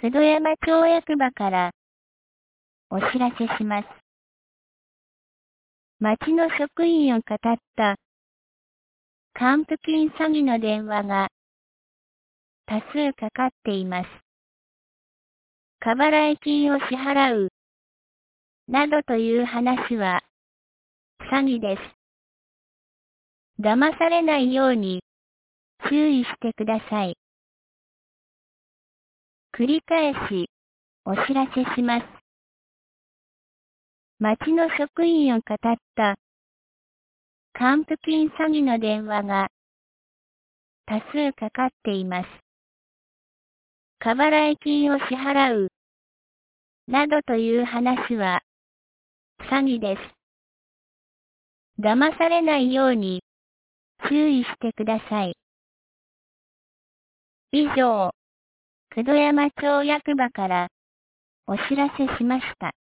九度山町役場からお知らせします。町の職員をかたった還付金詐欺の電話が多数かかっています。過払い金を支払うなどという話は詐欺です。騙されないように注意してください。繰り返しお知らせします。町の職員をかたった還付金詐欺の電話が多数かかっています。過払い金を支払うなどという話は詐欺です。騙されないように注意してください。以上、九度山町役場からお知らせしました。